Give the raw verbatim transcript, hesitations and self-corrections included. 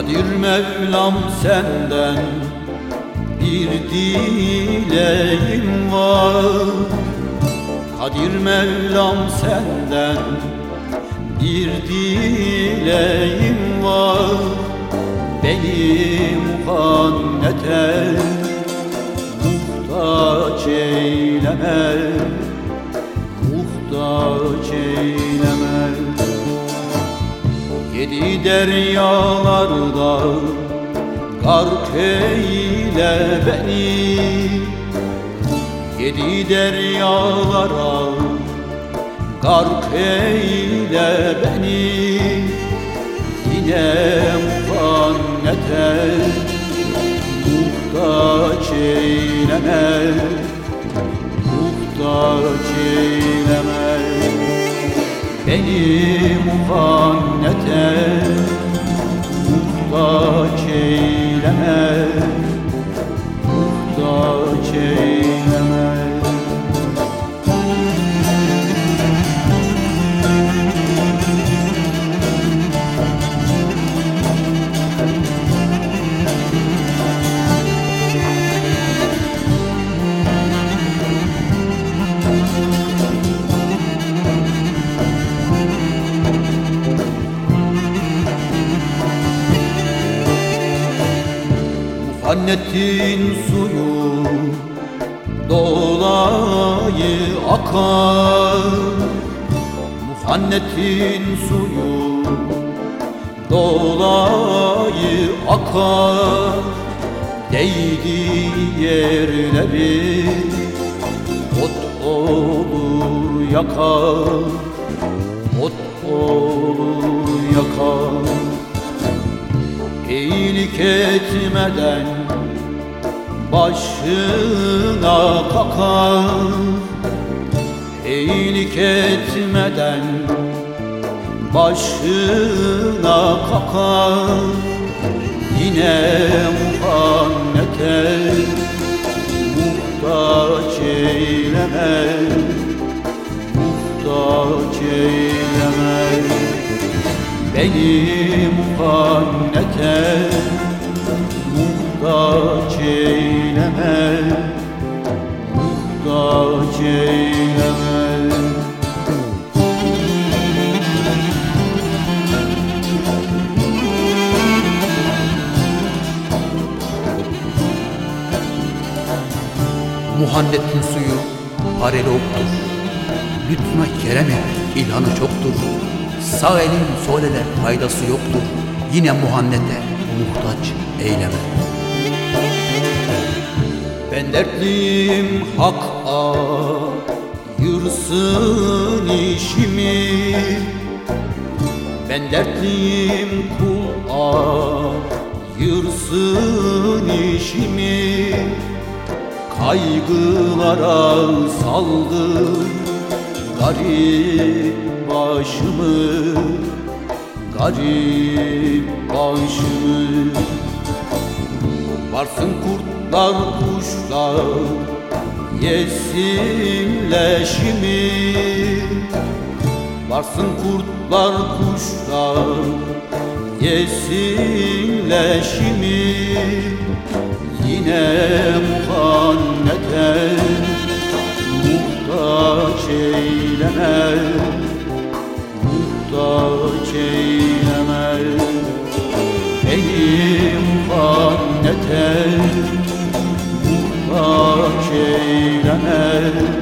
Kadir Mevlam senden bir dileğim var. Kadir Mevlam senden bir dileğim var. Beni muhannete muhtaç eyleme, muhtaç eyleme. Yedi deryalarda gark eyle beni, yedi deryalara gark eyle beni. Yine muhannete muhtaç eyleme, muhtaç eyleme. Beni muhannete muhtaç eyleme, muhtaç eyleme. Muhannetin suyu dolayı akar, muhannetin suyu dolayı akar. Değdi yerleri ot olur yakar, ot olur yakar. İyilik etmeden başına kakar, iyilik etmeden başına kakar. Yine muhannete muhtaç eyleme, muhtaç eyleme. Beni muhannete muhtaç eyleme, muhtaç eyleme. Muhannetin suyu pareli oktur, lütfuna kerem et, ilhanı çoktur. Sağ elin sol ele faydası yoktur, yine muhannete muhtaç eyleme. Ben dertliyim Hak'a yırsın işimi, ben dertliyim kul'a yırsın işimi. Kaygılara saldım garip başımı, garip başımı. Varsın kurtlar kuşlar yesin leşimi, varsın kurtlar kuşlar yesin leşimi. Yine muhannete muhtaç eyleme, muhtaç eyleme. Beni muhannete muhtaç eyleme,